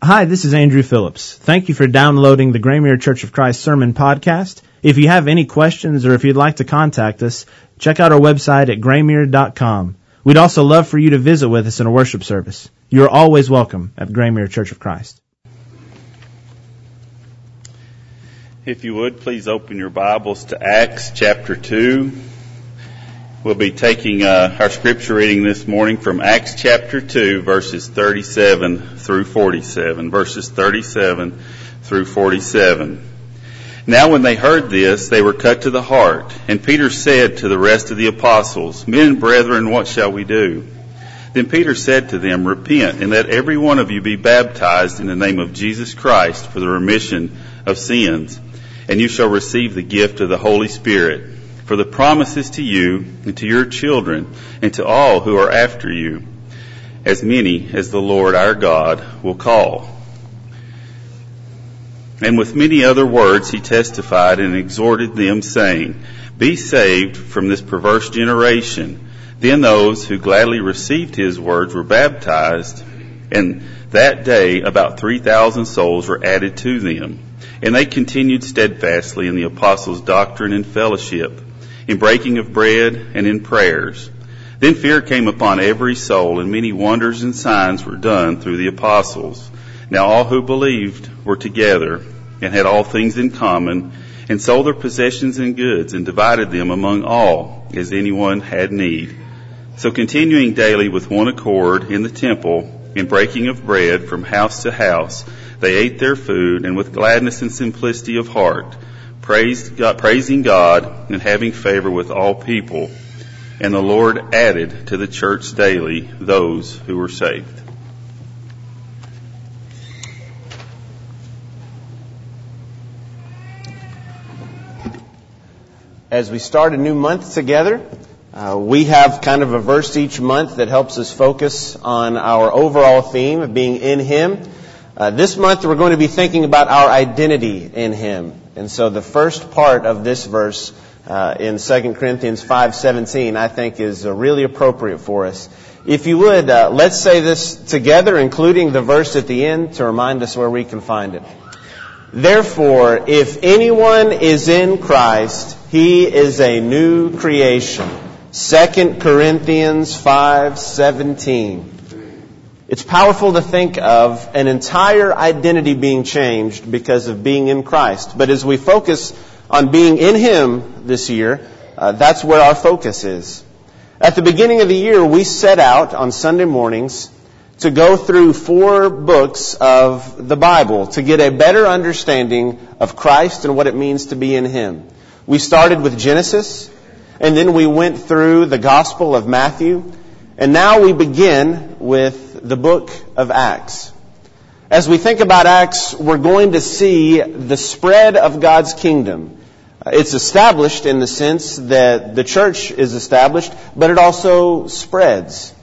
Hi, this is Andrew Phillips. Thank you for downloading the Graymere Church of Christ Sermon Podcast. If you have any questions or if you'd like to contact us, check out our website at graymere.com. We'd also love for you to visit with us in a worship service. You are always welcome at Graymere Church of Christ. If you would, please open your Bibles to Acts chapter 2. We'll be taking our scripture reading this morning from Acts chapter 2, verses 37 through 47. Verses 37 through 47. Now when they heard this, they were cut to the heart. And Peter said to the rest of the apostles, Men and brethren, what shall we do? Then Peter said to them, Repent, and let every one of you be baptized in the name of Jesus Christ for the remission of sins, and you shall receive the gift of the Holy Spirit. For the promise is to you and to your children and to all who are after you, as many as the Lord our God will call. And with many other words he testified and exhorted them, saying, Be saved from this perverse generation. Then those who gladly received his words were baptized, and that day about 3,000 souls were added to them. And they continued steadfastly in the apostles' doctrine and fellowship, in breaking of bread and in prayers. Then fear came upon every soul, and many wonders and signs were done through the apostles. Now all who believed were together and had all things in common, and sold their possessions and goods, and divided them among all, as anyone had need. So continuing daily with one accord in the temple, in breaking of bread from house to house, they ate their food, and with gladness and simplicity of heart, praising God and having favor with all people. And the Lord added to the church daily those who were saved. As we start a new month together, we have kind of a verse each month that helps us focus on our overall theme of being in Him. This month we're going to be thinking about our identity in Him. And so the first part of this verse in 2 Corinthians 5:17 I think is really appropriate for us. If you would, let's say this together, including the verse at the end to remind us where we can find it. Therefore, if anyone is in Christ, he is a new creation. 2 Corinthians 5:17. It's powerful to think of an entire identity being changed because of being in Christ. But as we focus on being in Him this year, that's where our focus is. At the beginning of the year, we set out on Sunday mornings to go through 4 books of the Bible to get a better understanding of Christ and what it means to be in Him. We started with Genesis, and then we went through the Gospel of Matthew, and now we begin with the book of Acts. As we think about Acts, we're going to see the spread of God's kingdom. It's established in the sense that the church is established, but it also spreads.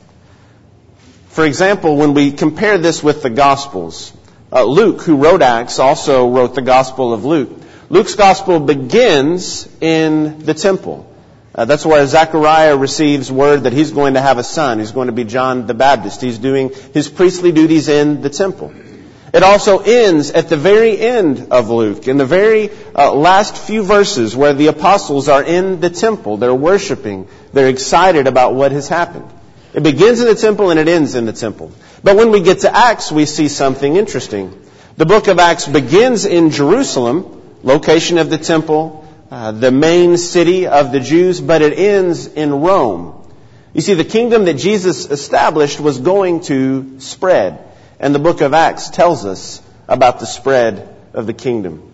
For example, when we compare this with the Gospels, Luke, who wrote Acts, also wrote the Gospel of Luke. Luke's Gospel begins in the temple. That's where Zechariah receives word that he's going to have a son. He's going to be John the Baptist. He's doing his priestly duties in the temple. It also ends at the very end of Luke, in the very last few verses where the apostles are in the temple. They're worshiping. They're excited about what has happened. It begins in the temple and it ends in the temple. But when we get to Acts, we see something interesting. The book of Acts begins in Jerusalem, location of the temple, the main city of the Jews, but it ends in Rome. You see, the kingdom that Jesus established was going to spread. And the book of Acts tells us about the spread of the kingdom.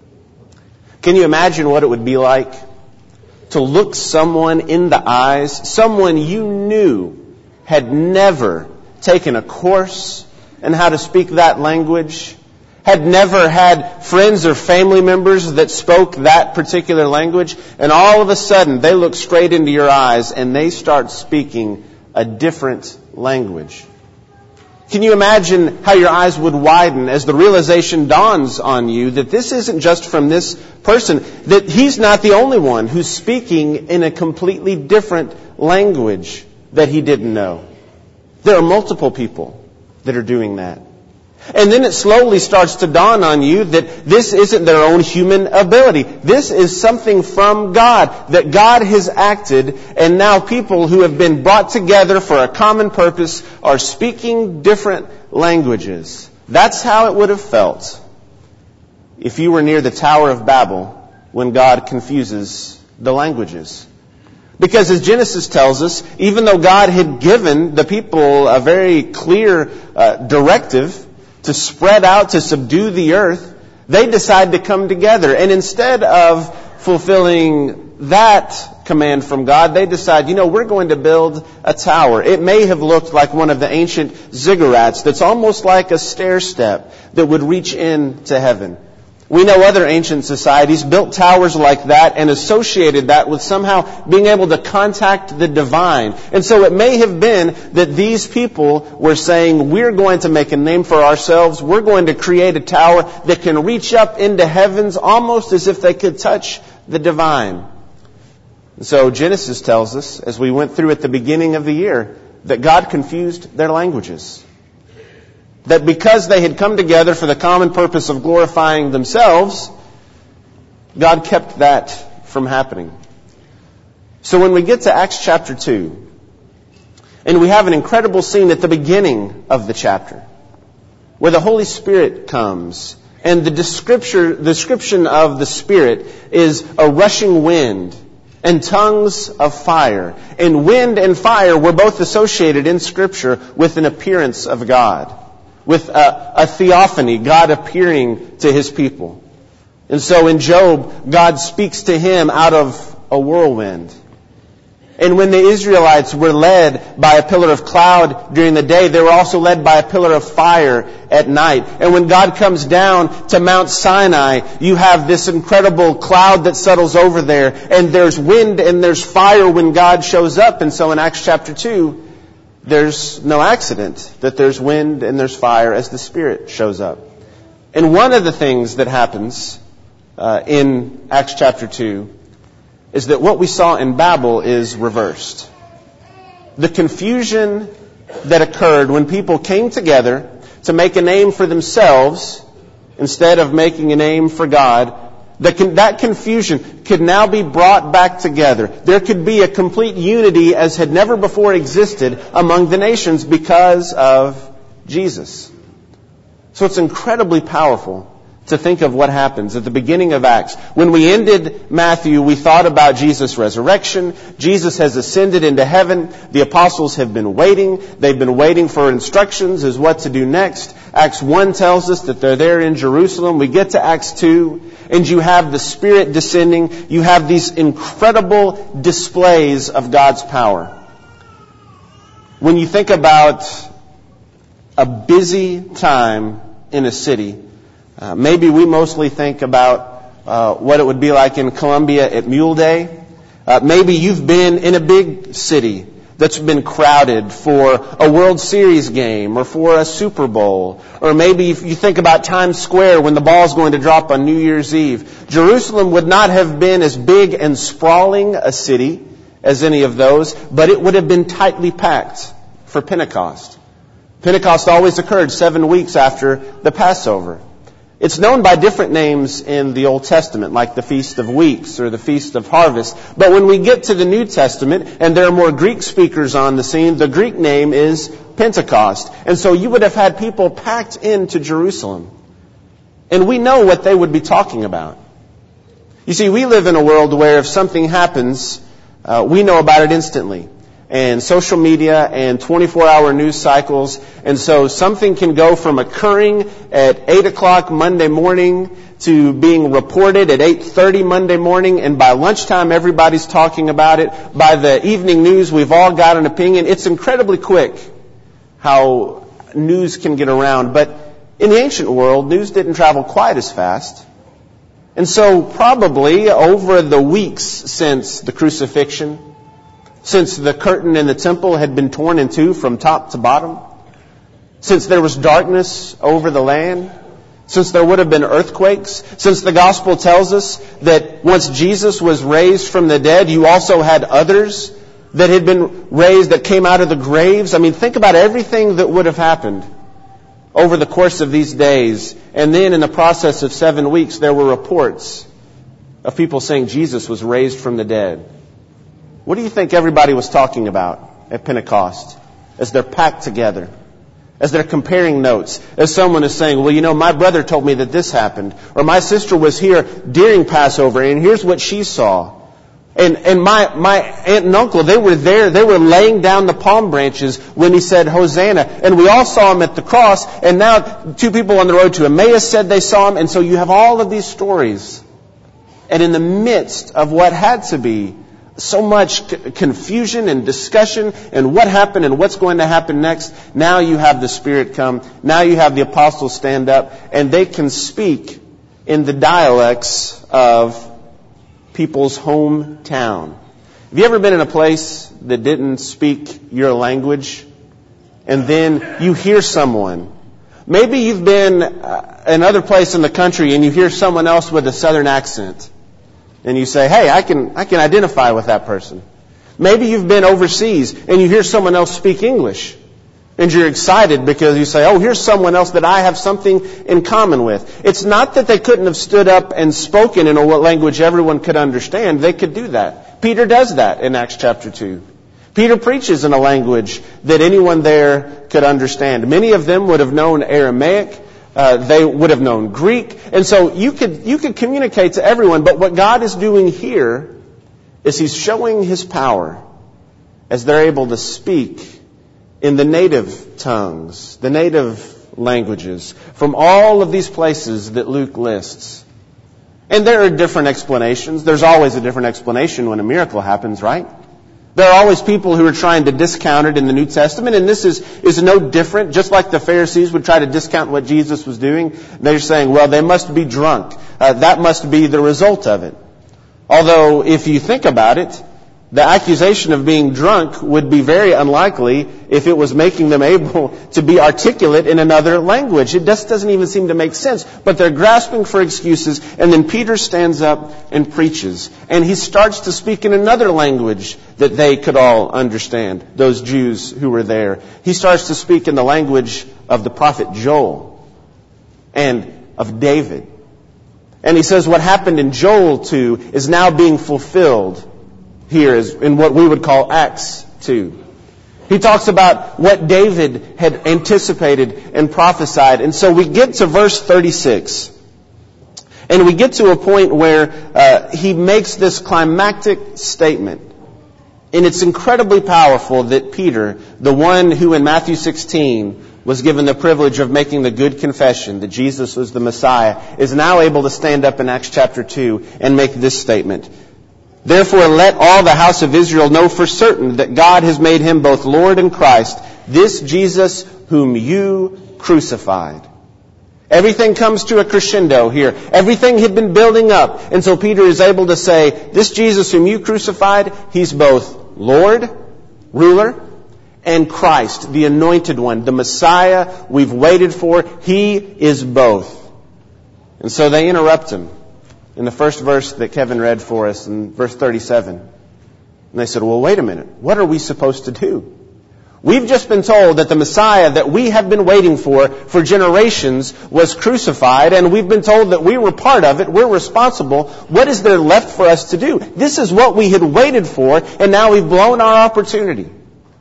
Can you imagine what it would be like to look someone in the eyes, someone you knew had never taken a course in how to speak that language, had never had friends or family members that spoke that particular language, and all of a sudden they look straight into your eyes and they start speaking a different language? Can you imagine how your eyes would widen as the realization dawns on you that this isn't just from this person, that he's not the only one who's speaking in a completely different language that he didn't know? There are multiple people that are doing that. And then it slowly starts to dawn on you that this isn't their own human ability. This is something from God, that God has acted, and now people who have been brought together for a common purpose are speaking different languages. That's how it would have felt if you were near the Tower of Babel when God confuses the languages. Because as Genesis tells us, even though God had given the people a very clear directive to spread out, to subdue the earth, they decide to come together. And instead of fulfilling that command from God, they decide, we're going to build a tower. It may have looked like one of the ancient ziggurats that's almost like a stair step that would reach into heaven. We know other ancient societies built towers like that and associated that with somehow being able to contact the divine. And so it may have been that these people were saying, we're going to make a name for ourselves. We're going to create a tower that can reach up into heavens almost as if they could touch the divine. And so Genesis tells us, as we went through at the beginning of the year, that God confused their languages. That because they had come together for the common purpose of glorifying themselves, God kept that from happening. So when we get to Acts chapter 2, and we have an incredible scene at the beginning of the chapter, where the Holy Spirit comes, and the description of the Spirit is a rushing wind and tongues of fire. And wind and fire were both associated in Scripture with an appearance of God, with a theophany, God appearing to His people. And so in Job, God speaks to him out of a whirlwind. And when the Israelites were led by a pillar of cloud during the day, they were also led by a pillar of fire at night. And when God comes down to Mount Sinai, you have this incredible cloud that settles over there. And there's wind and there's fire when God shows up. And so in Acts chapter 2, there's no accident that there's wind and there's fire as the Spirit shows up. And one of the things that happens in Acts chapter 2 is that what we saw in Babel is reversed. The confusion that occurred when people came together to make a name for themselves instead of making a name for God, that confusion could now be brought back together. There could be a complete unity as had never before existed among the nations because of Jesus. So it's incredibly powerful to think of what happens at the beginning of Acts. When we ended Matthew, we thought about Jesus' resurrection. Jesus has ascended into heaven. The apostles have been waiting. They've been waiting for instructions as what to do next. Acts 1 tells us that they're there in Jerusalem. We get to Acts 2, and you have the Spirit descending. You have these incredible displays of God's power. When you think about a busy time in a city, maybe we mostly think about what it would be like in Columbia at Mule Day. Maybe you've been in a big city that's been crowded for a World Series game or for a Super Bowl. Or maybe you think about Times Square when the ball's going to drop on New Year's Eve. Jerusalem would not have been as big and sprawling a city as any of those, but it would have been tightly packed for Pentecost. Pentecost always occurred 7 weeks after the Passover. It's known by different names in the Old Testament, like the Feast of Weeks or the Feast of Harvest. But when we get to the New Testament, and there are more Greek speakers on the scene, the Greek name is Pentecost. And so you would have had people packed into Jerusalem. And we know what they would be talking about. You see, we live in a world where if something happens, we know about it instantly. And social media and 24-hour news cycles. And so something can go from occurring at 8 o'clock Monday morning to being reported at 8:30 Monday morning. And by lunchtime, everybody's talking about it. By the evening news, we've all got an opinion. It's incredibly quick how news can get around. But in the ancient world, news didn't travel quite as fast. And so probably over the weeks since the crucifixion, since the curtain in the temple had been torn in two from top to bottom, since there was darkness over the land, since there would have been earthquakes, since the gospel tells us that once Jesus was raised from the dead, you also had others that had been raised that came out of the graves. I mean, think about everything that would have happened over the course of these days. And then in the process of 7 weeks, there were reports of people saying Jesus was raised from the dead. What do you think everybody was talking about at Pentecost as they're packed together? As they're comparing notes, as someone is saying, well, you know, my brother told me that this happened, or my sister was here during Passover, and here's what she saw. And my aunt and uncle, they were there, they were laying down the palm branches when he said, Hosanna. And we all saw him at the cross, and now 2 people on the road to Emmaus said they saw him, and so you have all of these stories. And in the midst of what had to be so much confusion and discussion and what happened and what's going to happen next, now you have the Spirit come. Now you have the apostles stand up, and they can speak in the dialects of people's hometown. Have you ever been in a place that didn't speak your language, and then you hear someone? Maybe you've been in another place in the country and you hear someone else with a southern accent. And you say, hey, I can identify with that person. Maybe you've been overseas and you hear someone else speak English. And you're excited because you say, oh, here's someone else that I have something in common with. It's not that they couldn't have stood up and spoken in a language everyone could understand. They could do that. Peter does that in Acts chapter 2. Peter preaches in a language that anyone there could understand. Many of them would have known Aramaic. They would have known Greek. And so you could communicate to everyone. But what God is doing here is He's showing His power as they're able to speak in the native tongues, the native languages, from all of these places that Luke lists. And there are different explanations. There's always a different explanation when a miracle happens, right? There are always people who are trying to discount it in the New Testament, and this is no different. Just like the Pharisees would try to discount what Jesus was doing, they're saying, well, they must be drunk. That must be the result of it. Although, if you think about it, the accusation of being drunk would be very unlikely if it was making them able to be articulate in another language. It just doesn't even seem to make sense. But they're grasping for excuses, and then Peter stands up and preaches. And he starts to speak in another language that they could all understand, those Jews who were there. He starts to speak in the language of the prophet Joel and of David. And he says what happened in Joel 2 is now being fulfilled here is in what we would call Acts 2. He talks about what David had anticipated and prophesied. And so we get to verse 36. And we get to a point where he makes this climactic statement. And it's incredibly powerful that Peter, the one who in Matthew 16 was given the privilege of making the good confession that Jesus was the Messiah, is now able to stand up in Acts chapter 2 and make this statement. Therefore, let all the house of Israel know for certain that God has made Him both Lord and Christ, this Jesus whom you crucified. Everything comes to a crescendo here. Everything had been building up. And so Peter is able to say, this Jesus whom you crucified, He's both Lord, ruler, and Christ, the anointed one, the Messiah we've waited for. He is both. And so they interrupt him in the first verse that Kevin read for us, in verse 37. And they said, well, wait a minute. What are we supposed to do? We've just been told that the Messiah that we have been waiting for generations was crucified, and we've been told that we were part of it. We're responsible. What is there left for us to do? This is what we had waited for, and now we've blown our opportunity.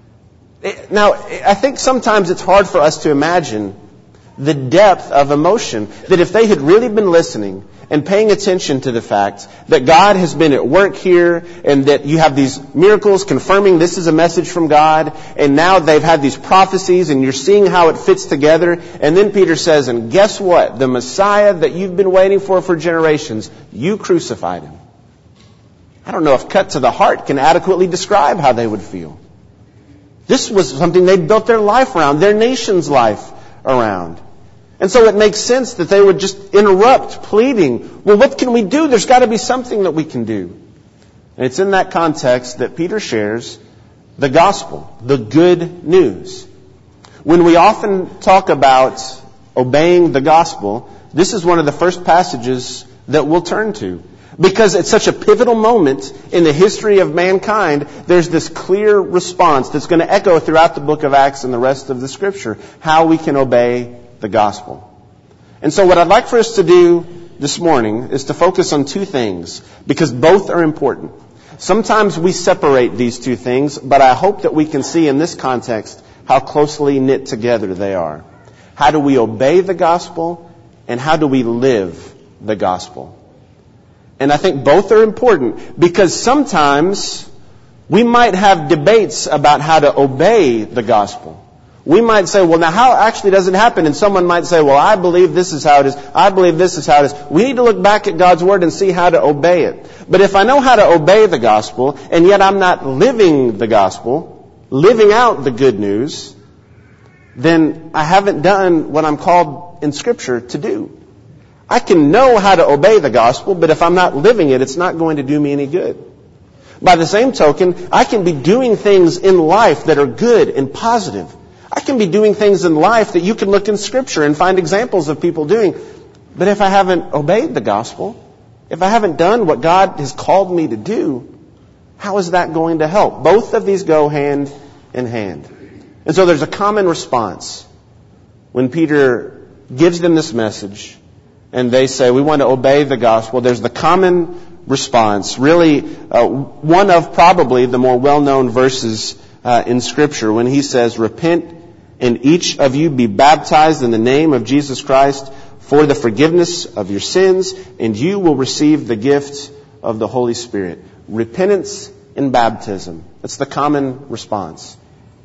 Now, I think sometimes it's hard for us to imagine the depth of emotion that if they had really been listening and paying attention to the fact that God has been at work here and that you have these miracles confirming this is a message from God, and now they've had these prophecies and you're seeing how it fits together, and then Peter says, and guess what? The Messiah that you've been waiting for generations, you crucified Him. I don't know if cut to the heart can adequately describe how they would feel. This was something they'd built their life around, their nation's life around. And so it makes sense that they would just interrupt, pleading, well, what can we do? There's got to be something that we can do. And it's in that context that Peter shares the gospel, the good news. When we often talk about obeying the gospel, this is one of the first passages that we'll turn to. Because it's such a pivotal moment in the history of mankind, there's this clear response that's going to echo throughout the book of Acts and the rest of the Scripture, how we can obey the gospel. And so what I'd like for us to do this morning is to focus on two things, because both are important. Sometimes we separate these two things, but I hope that we can see in this context how closely knit together they are. How do we obey the gospel, and how do we live the gospel? And I think both are important, because sometimes we might have debates about how to obey the gospel. We might say, well, now how actually does it happen? And someone might say, well, I believe this is how it is. I believe this is how it is. We need to look back at God's Word and see how to obey it. But if I know how to obey the gospel, and yet I'm not living the gospel, living out the good news, then I haven't done what I'm called in Scripture to do. I can know how to obey the gospel, but if I'm not living it, it's not going to do me any good. By the same token, I can be doing things in life that are good and positive. I can be doing things in life that you can look in Scripture and find examples of people doing. But if I haven't obeyed the gospel, if I haven't done what God has called me to do, how is that going to help? Both of these go hand in hand. And so there's a common response when Peter gives them this message and they say, we want to obey the gospel. There's the common response, really one of probably the more well-known verses in Scripture, when he says, repent and each of you be baptized in the name of Jesus Christ for the forgiveness of your sins, and you will receive the gift of the Holy Spirit. Repentance and baptism. That's the common response.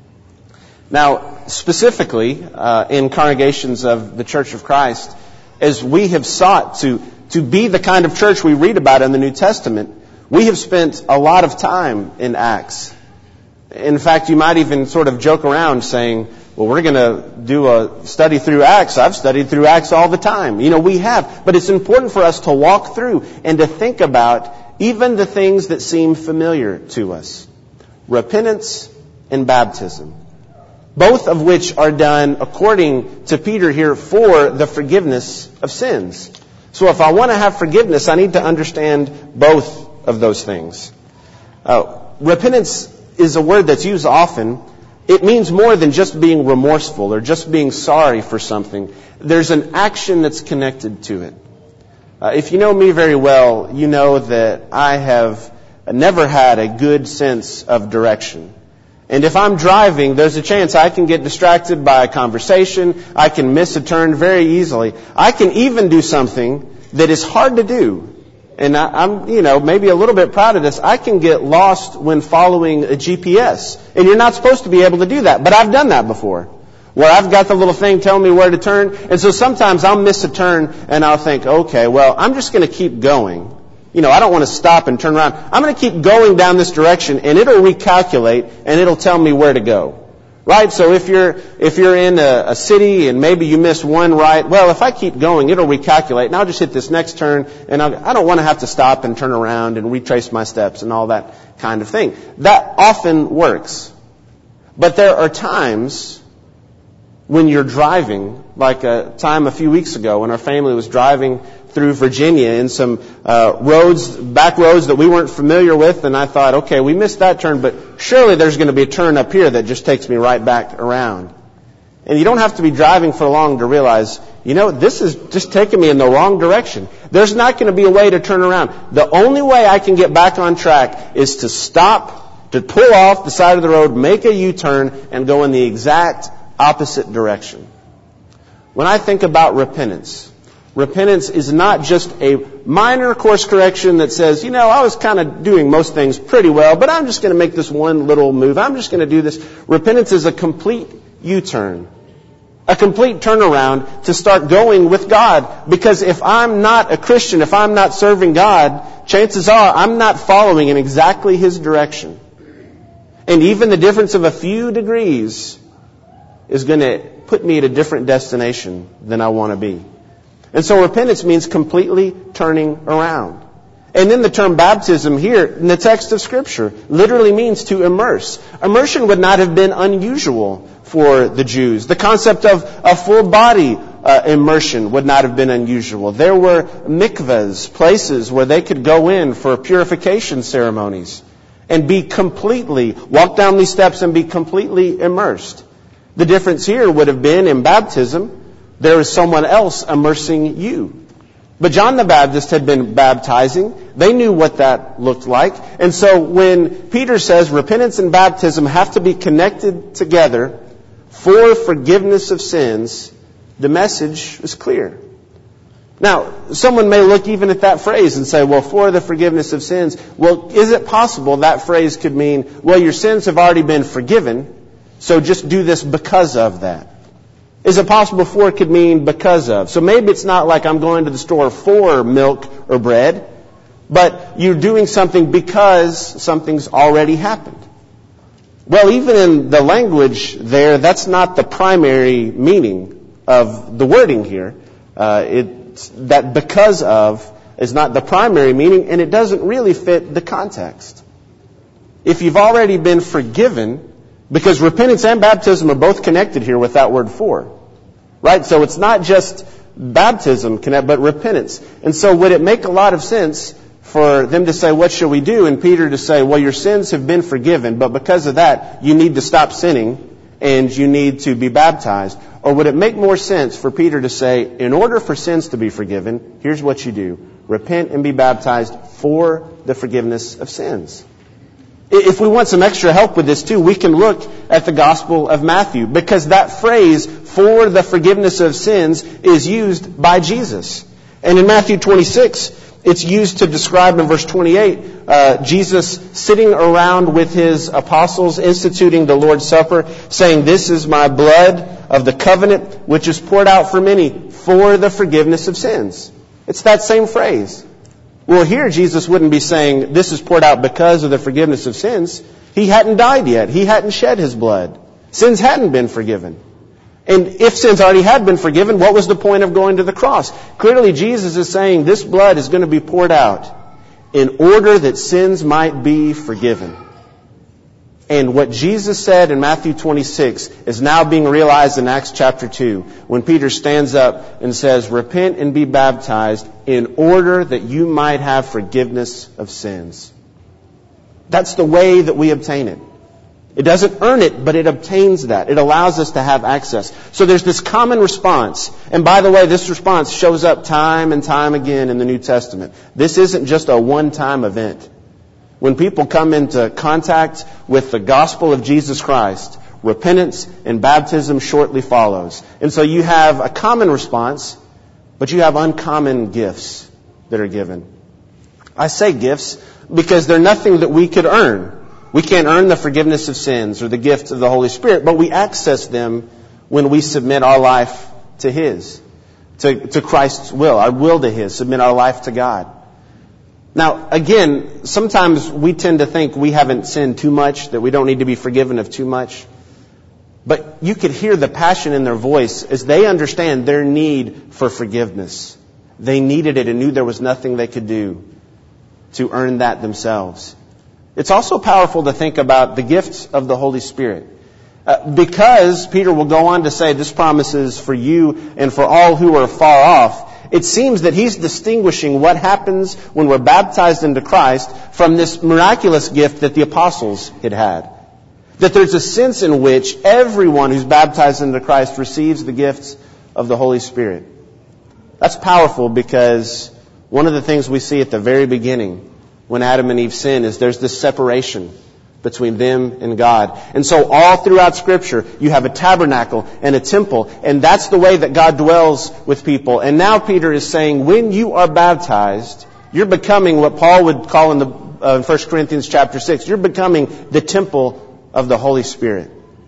Now, specifically, in congregations of the Church of Christ, as we have sought to be the kind of church we read about in the New Testament, we have spent a lot of time in Acts. In fact, you might even sort of joke around saying, well, we're going to do a study through Acts. I've studied through Acts all the time. We have. But it's important for us to walk through and to think about even the things that seem familiar to us. Repentance and baptism. Both of which are done, according to Peter here, for the forgiveness of sins. So if I want to have forgiveness, I need to understand both of those things. Repentance is a word that's used often. It means more than just being remorseful or just being sorry for something. There's an action that's connected to it. If you know me very well, you know that I have never had a good sense of direction. And if I'm driving, there's a chance I can get distracted by a conversation. I can miss a turn very easily. I can even do something that is hard to do. And I'm maybe a little bit proud of this. I can get lost when following a GPS. And you're not supposed to be able to do that. But I've done that before. Where I've got the little thing telling me where to turn. And so sometimes I'll miss a turn and I'll think, okay, well, I'm just going to keep going. I don't want to stop and turn around. I'm going to keep going down this direction and it'll recalculate and it'll tell me where to go. Right? So if you're in a city and maybe you miss one right, well, if I keep going, it'll recalculate and I'll just hit this next turn and I don't want to have to stop and turn around and retrace my steps and all that kind of thing. That often works. But there are times when you're driving, like a time a few weeks ago when our family was driving through Virginia in some back roads that we weren't familiar with, and I thought, okay, we missed that turn, but surely there's going to be a turn up here that just takes me right back around. And you don't have to be driving for long to realize, this is just taking me in the wrong direction. There's not going to be a way to turn around. The only way I can get back on track is to stop, to pull off the side of the road, make a U-turn, and go in the exact opposite direction. When I think about repentance is not just a minor course correction that says, I was kind of doing most things pretty well, but I'm just going to make this one little move. I'm just going to do this. Repentance is a complete U-turn, a complete turnaround to start going with God. Because if I'm not a Christian, if I'm not serving God, chances are I'm not following in exactly His direction. And even the difference of a few degrees is going to put me at a different destination than I want to be. And so repentance means completely turning around. And then the term baptism here in the text of Scripture literally means to immerse. Immersion would not have been unusual for the Jews. The concept of a full body immersion would not have been unusual. There were mikvahs, places where they could go in for purification ceremonies and walk down these steps and be completely immersed. The difference here would have been in baptism, There is someone else immersing you. But John the Baptist had been baptizing. They knew what that looked like. And so when Peter says repentance and baptism have to be connected together for forgiveness of sins, the message is clear. Now, someone may look even at that phrase and say, well, for the forgiveness of sins, well, is it possible that phrase could mean, well, your sins have already been forgiven, so just do this because of that? Is it possible for could mean because of? So maybe it's not like I'm going to the store for milk or bread, but you're doing something because something's already happened. Well, even in the language there, that's not the primary meaning of the wording here. That because of is not the primary meaning, and it doesn't really fit the context. If you've already been forgiven, because repentance and baptism are both connected here with that word for, right? So it's not just baptism but repentance. And so would it make a lot of sense for them to say, what shall we do? And Peter to say, well, your sins have been forgiven, but because of that, you need to stop sinning and you need to be baptized? Or would it make more sense for Peter to say, in order for sins to be forgiven, here's what you do. Repent and be baptized for the forgiveness of sins. If we want some extra help with this too, we can look at the Gospel of Matthew, because that phrase, for the forgiveness of sins, is used by Jesus. And in Matthew 26, it's used to describe in verse 28, Jesus sitting around with his apostles, instituting the Lord's Supper, saying, this is my blood of the covenant, which is poured out for many for the forgiveness of sins. It's that same phrase. Well, here Jesus wouldn't be saying, this is poured out because of the forgiveness of sins. He hadn't died yet. He hadn't shed his blood. Sins hadn't been forgiven. And if sins already had been forgiven, what was the point of going to the cross? Clearly, Jesus is saying this blood is going to be poured out in order that sins might be forgiven. And what Jesus said in Matthew 26 is now being realized in Acts chapter 2, when Peter stands up and says, repent and be baptized in order that you might have forgiveness of sins. That's the way that we obtain it. It doesn't earn it, but it obtains that. It allows us to have access. So there's this common response. And by the way, this response shows up time and time again in the New Testament. This isn't just a one-time event. When people come into contact with the gospel of Jesus Christ, repentance and baptism shortly follows. And so you have a common response, but you have uncommon gifts that are given. I say gifts because they're nothing that we could earn. We can't earn the forgiveness of sins or the gift of the Holy Spirit, but we access them when we submit our life to His, to Christ's will, our will to His, submit our life to God. Now, again, sometimes we tend to think we haven't sinned too much, that we don't need to be forgiven of too much. But you could hear the passion in their voice as they understand their need for forgiveness. They needed it and knew there was nothing they could do to earn that themselves. It's also powerful to think about the gifts of the Holy Spirit. Because Peter will go on to say this promise is for you and for all who are far off. It seems that he's distinguishing what happens when we're baptized into Christ from this miraculous gift that the apostles had had. That there's a sense in which everyone who's baptized into Christ receives the gifts of the Holy Spirit. That's powerful because one of the things we see at the very beginning when Adam and Eve sin is there's this separation between them and God. And so all throughout Scripture, you have a tabernacle and a temple, and that's the way that God dwells with people. And now Peter is saying, when you are baptized, you're becoming what Paul would call in 1 Corinthians chapter 6, you're becoming the temple of the Holy Spirit.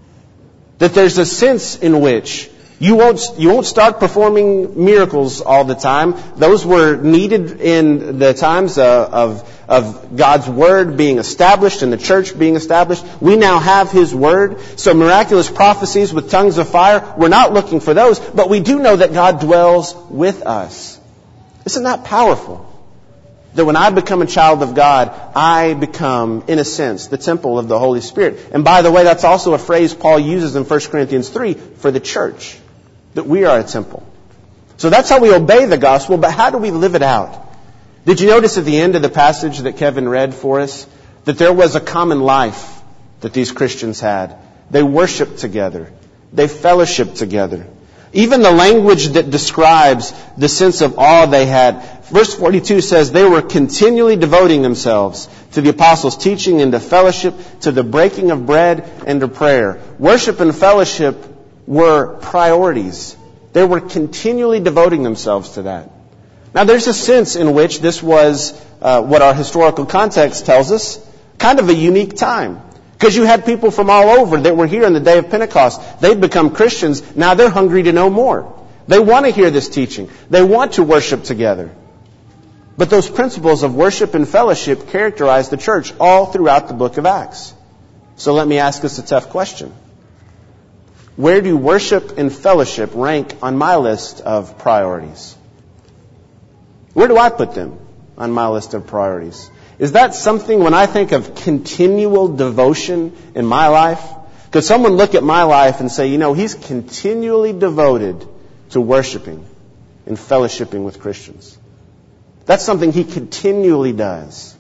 That there's a sense in which you won't start performing miracles all the time. Those were needed in the times of God's Word being established and the church being established. We now have His Word. So miraculous prophecies with tongues of fire, we're not looking for those, but we do know that God dwells with us. Isn't that powerful? That when I become a child of God, I become, in a sense, the temple of the Holy Spirit. And by the way, that's also a phrase Paul uses in 1 Corinthians 3 for the church. That we are a temple. So that's how we obey the gospel, but how do we live it out? Did you notice at the end of the passage that Kevin read for us, that there was a common life that these Christians had? They worshiped together. They fellowshiped together. Even the language that describes the sense of awe they had. Verse 42 says, they were continually devoting themselves to the apostles' teaching and to fellowship, to the breaking of bread and to prayer. Worship and fellowship were priorities. They were continually devoting themselves to that. Now there's a sense in which this was, what our historical context tells us, kind of a unique time. Because you had people from all over that were here on the day of Pentecost. They'd become Christians. Now they're hungry to know more. They want to hear this teaching. They want to worship together. But those principles of worship and fellowship characterize the church all throughout the book of Acts. So let me ask us a tough question. Where do worship and fellowship rank on my list of priorities? Where do I put them on my list of priorities? Is that something, when I think of continual devotion in my life, could someone look at my life and say, he's continually devoted to worshiping and fellowshipping with Christians? That's something he continually does.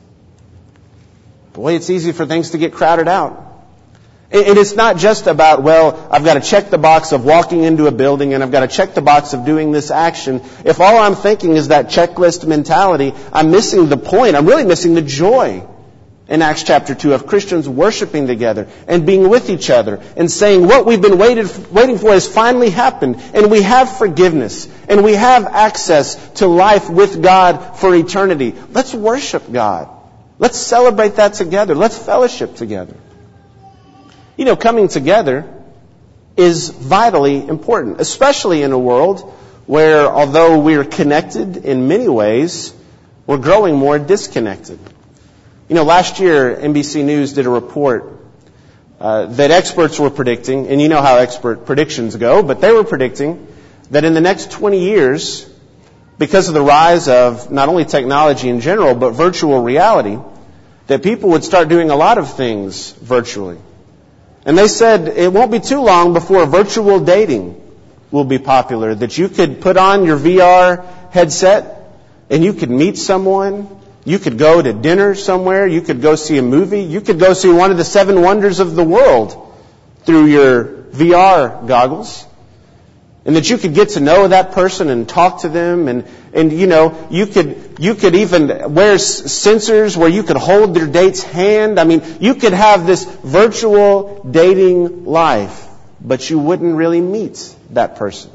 Boy, it's easy for things to get crowded out. And it's not just about, I've got to check the box of walking into a building and I've got to check the box of doing this action. If all I'm thinking is that checklist mentality, I'm missing the point. I'm really missing the joy in Acts chapter 2 of Christians worshiping together and being with each other and saying what we've been waiting for has finally happened, and we have forgiveness and we have access to life with God for eternity. Let's worship God. Let's celebrate that together. Let's fellowship together. Coming together is vitally important, especially in a world where, although we're connected in many ways, we're growing more disconnected. Last year, NBC News did a report that experts were predicting, and you know how expert predictions go, but they were predicting that in the next 20 years, because of the rise of not only technology in general, but virtual reality, that people would start doing a lot of things virtually. And they said it won't be too long before virtual dating will be popular, that you could put on your VR headset and you could meet someone. You could go to dinner somewhere. You could go see a movie. You could go see one of the 7 wonders of the world through your VR goggles. And that you could get to know that person and talk to them. And you could even wear sensors where you could hold their date's hand. You could have this virtual dating life, but you wouldn't really meet that person.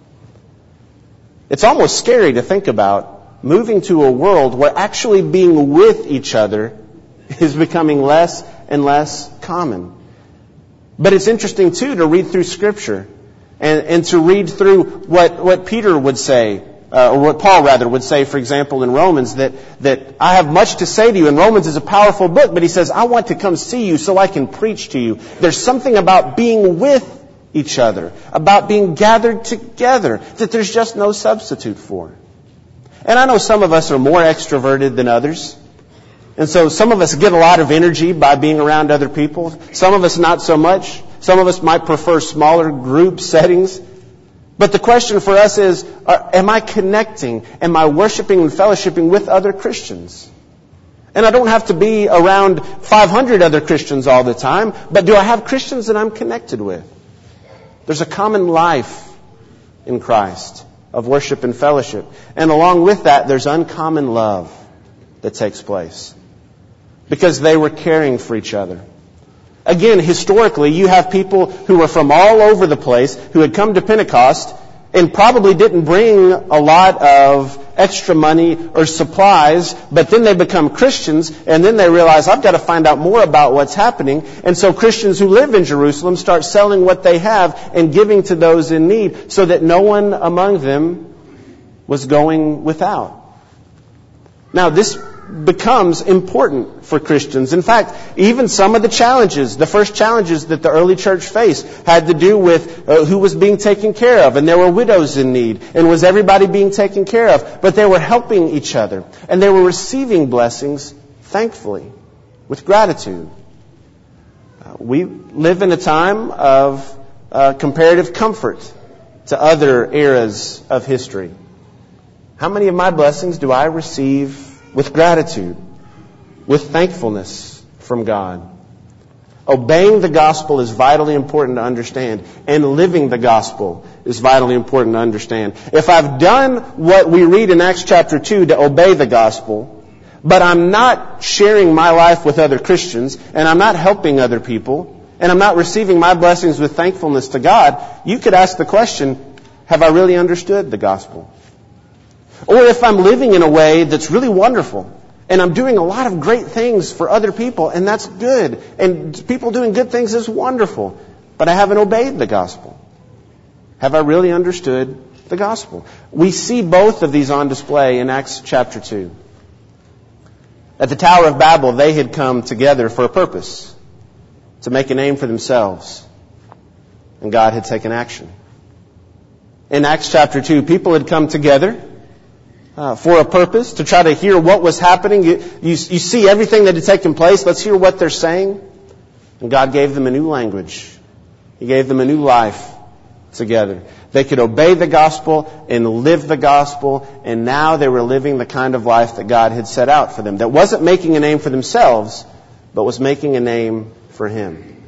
It's almost scary to think about moving to a world where actually being with each other is becoming less and less common. But it's interesting, too, to read through Scripture and to read through what Peter would say, or what Paul rather would say, for example, in Romans, that I have much to say to you. And Romans is a powerful book, but he says, I want to come see you so I can preach to you. There's something about being with each other, about being gathered together, that there's just no substitute for. And I know some of us are more extroverted than others. And so some of us get a lot of energy by being around other people. Some of us not so much. Some of us might prefer smaller group settings. But the question for us is, am I connecting? Am I worshiping and fellowshipping with other Christians? And I don't have to be around 500 other Christians all the time, but do I have Christians that I'm connected with? There's a common life in Christ of worship and fellowship. And along with that, there's uncommon love that takes place, because they were caring for each other. Again, historically, you have people who were from all over the place who had come to Pentecost and probably didn't bring a lot of extra money or supplies, but then they become Christians, and then they realize, I've got to find out more about what's happening. And so Christians who live in Jerusalem start selling what they have and giving to those in need, so that no one among them was going without. Now, this becomes important for Christians. In fact, even some of the challenges, the first challenges that the early church faced, had to do with who was being taken care of. And there were widows in need. And was everybody being taken care of? But they were helping each other. And they were receiving blessings, thankfully, with gratitude. We live in a time of comparative comfort to other eras of history. How many of my blessings do I receive with gratitude, with thankfulness from God? Obeying the gospel is vitally important to understand, and living the gospel is vitally important to understand. If I've done what we read in Acts chapter 2 to obey the gospel, but I'm not sharing my life with other Christians, and I'm not helping other people, and I'm not receiving my blessings with thankfulness to God, you could ask the question, have I really understood the gospel? Or if I'm living in a way that's really wonderful, and I'm doing a lot of great things for other people, and that's good. And people doing good things is wonderful. But I haven't obeyed the gospel. Have I really understood the gospel? We see both of these on display in Acts chapter 2. At the Tower of Babel, they had come together for a purpose, to make a name for themselves. And God had taken action. In Acts chapter 2, people had come together for a purpose, to try to hear what was happening. You see everything that had taken place. Let's hear what they're saying. And God gave them a new language. He gave them a new life together. They could obey the gospel and live the gospel, and now they were living the kind of life that God had set out for them. That wasn't making a name for themselves, but was making a name for Him.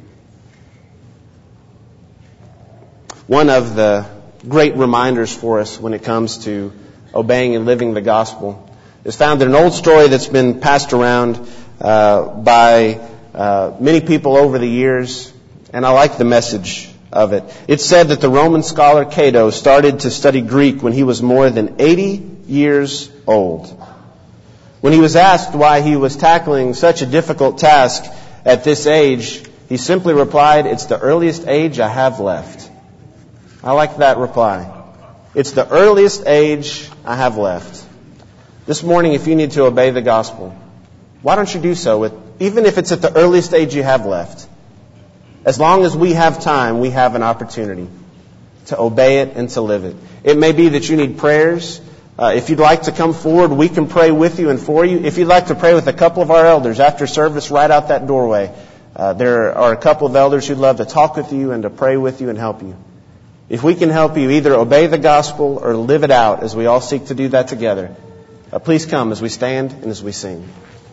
One of the great reminders for us when it comes to obeying and living the gospel is found in an old story that's been passed around by many people over the years, and I like the message of it. It's said that the Roman scholar Cato started to study Greek when he was more than 80 years old. When he was asked why he was tackling such a difficult task at this age, he simply replied, "It's the earliest age I have left." I like that reply. It's the earliest age I have left. This morning, if you need to obey the gospel, why don't you do so, even if it's at the earliest age you have left? As long as we have time, we have an opportunity to obey it and to live it. It may be that you need prayers. If you'd like to come forward, we can pray with you and for you. If you'd like to pray with a couple of our elders after service, right out that doorway, there are a couple of elders who'd love to talk with you and to pray with you and help you. If we can help you either obey the gospel or live it out as we all seek to do that together, please come as we stand and as we sing.